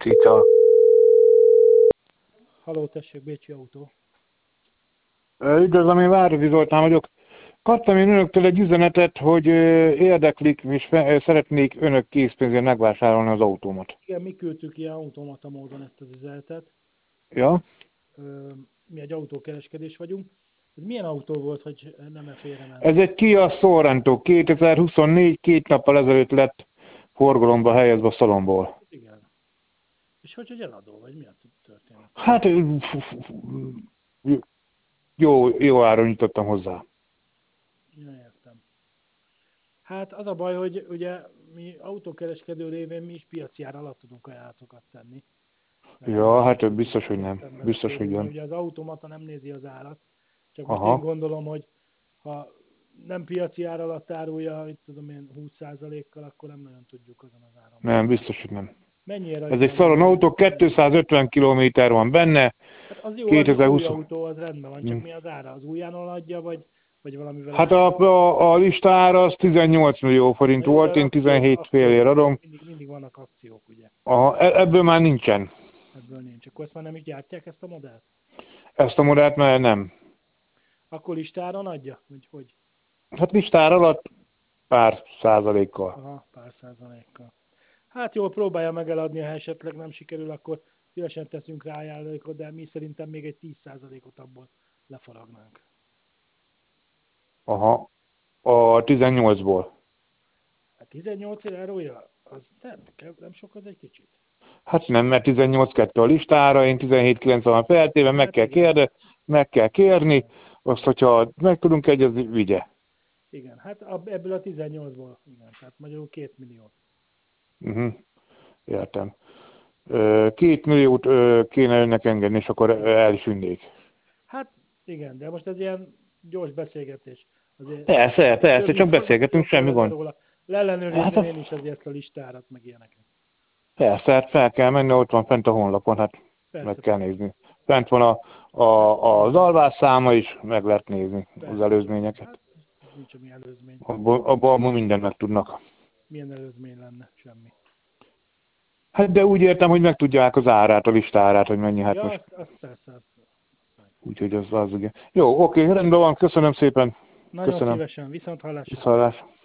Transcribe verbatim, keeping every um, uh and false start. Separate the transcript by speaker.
Speaker 1: Cica.
Speaker 2: Haló, tessék, Bécsi Autó.
Speaker 1: Üdvözlöm, én Váradi Zoltán vagyok. Kaptam én önöktől egy üzenetet, hogy ö, érdeklik, és fe, ö, szeretnék önök készpénzért megvásárolni az autómat.
Speaker 2: Igen, mi küldtük ilyen automata módon ezt az üzenetet.
Speaker 1: Ja?
Speaker 2: Ö, Mi egy autókereskedés vagyunk. Ez milyen autó volt, hogy nem-e félrement?
Speaker 1: Ez egy Kia Sorento kétezer-huszonnégy, két nappal ezelőtt lett forgalomba helyezve a szalomból.
Speaker 2: Igen. És hogy, hogy eladó, vagy mi a történet?
Speaker 1: Hát ö, f- f- f- jó, jó áron nyitottam hozzá.
Speaker 2: Ja, értem. Hát az a baj, hogy ugye mi autókereskedő révén mi is piaci ár alatt tudunk ajánlatokat tenni. Mert mi
Speaker 1: Ja,
Speaker 2: nem
Speaker 1: hát
Speaker 2: tudjuk
Speaker 1: biztos, hogy nem.
Speaker 2: szakemberek
Speaker 1: Biztos, hogy
Speaker 2: révén, mert
Speaker 1: nem.
Speaker 2: ugye az automata nem nézi az árat. Csak most én
Speaker 1: Aha.
Speaker 2: gondolom, hogy ha nem piaci ár alatt árulja, mit tudom én, húsz százalékkal, akkor nem nagyon tudjuk azon az áron
Speaker 1: Nem,
Speaker 2: venni.
Speaker 1: biztos, hogy nem.
Speaker 2: Mennyire
Speaker 1: Ez
Speaker 2: adja
Speaker 1: egy
Speaker 2: el az
Speaker 1: szalon
Speaker 2: új?
Speaker 1: autó, kétszázötven kilométer van benne,
Speaker 2: Hát az jó, az új
Speaker 1: kétezer-húsz.
Speaker 2: autó, az rendben van, csak mi az ára? Az újjánon adja, vagy, vagy valamivel
Speaker 1: Hát a,
Speaker 2: olcsóbb?
Speaker 1: a, a listára az tizennyolc millió
Speaker 2: Na
Speaker 1: forint
Speaker 2: jó, de
Speaker 1: volt,
Speaker 2: az
Speaker 1: én
Speaker 2: akciók,
Speaker 1: tizenhét
Speaker 2: akciók
Speaker 1: félért
Speaker 2: vannak,
Speaker 1: adom.
Speaker 2: mindig, mindig vannak akciók, ugye?
Speaker 1: Aha, e- ebből már nincsen.
Speaker 2: Ebből nincs. Akkor ezt már nem is gyártják, ezt a modellt?
Speaker 1: Ezt a modellt már nem.
Speaker 2: Akkor listáron adja? Vagy hogy?
Speaker 1: Hát listára alatt pár százalékkal.
Speaker 2: Aha, pár százalékkal. Hát jól próbálja meg eladni, ha esetleg nem sikerül, akkor szívesen teszünk rá ajánlókat, de mi szerintem még egy tíz százalékot abból lefaragnánk.
Speaker 1: Aha, a tizennyolcból.
Speaker 2: Hát tizennyolc eurója, az nem, nem sok, az egy kicsit.
Speaker 1: Hát nem, mert tizennyolc kettő a listára, én tizenhét kilenc van feltéve, meg
Speaker 2: Hát
Speaker 1: kell
Speaker 2: igen,
Speaker 1: kérde, meg kell kérni, azt, hogyha meg tudunk egyezni, vigye.
Speaker 2: igen, hát ab- ebből a tizennyolcból, igen, tehát magyarul két millió.
Speaker 1: Uh-huh. Értem. Ö, Két milliót ö, kéne önnek engedni, és akkor el is vinnék.
Speaker 2: Hát igen, de most ez ilyen gyors beszélgetés. Azért
Speaker 1: Persze,
Speaker 2: több
Speaker 1: persze, csak beszélgetünk,
Speaker 2: információ
Speaker 1: semmi
Speaker 2: kellene
Speaker 1: gond.
Speaker 2: róla.
Speaker 1: Hát,
Speaker 2: Leellenőrizném én is azért ezt a listárat, meg ilyeneket.
Speaker 1: persze, hát fel kell menni, ott van fent a honlapon, hát meg
Speaker 2: Persze,
Speaker 1: kell
Speaker 2: persze.
Speaker 1: nézni. Fent van a,
Speaker 2: Hát
Speaker 1: a, az
Speaker 2: igen,
Speaker 1: alvás száma is, meg lehet nézni az
Speaker 2: persze, persze.
Speaker 1: előzményeket.
Speaker 2: Hát ez nincs semmi előzmény.
Speaker 1: Abban, abban mindent meg tudnak.
Speaker 2: Milyen előzmény lenne? Semmi.
Speaker 1: Hát de úgy értem, hogy megtudják az árát, a listárát, hogy mennyi, hát
Speaker 2: Ja,
Speaker 1: most.
Speaker 2: azt, azt persze, azt, azt meg.
Speaker 1: Úgyhogy az, az ugye. Jó, oké, rendben van, köszönöm szépen.
Speaker 2: Nagyon
Speaker 1: Köszönöm.
Speaker 2: szívesen, viszont hallásra.
Speaker 1: Viszontlátásra.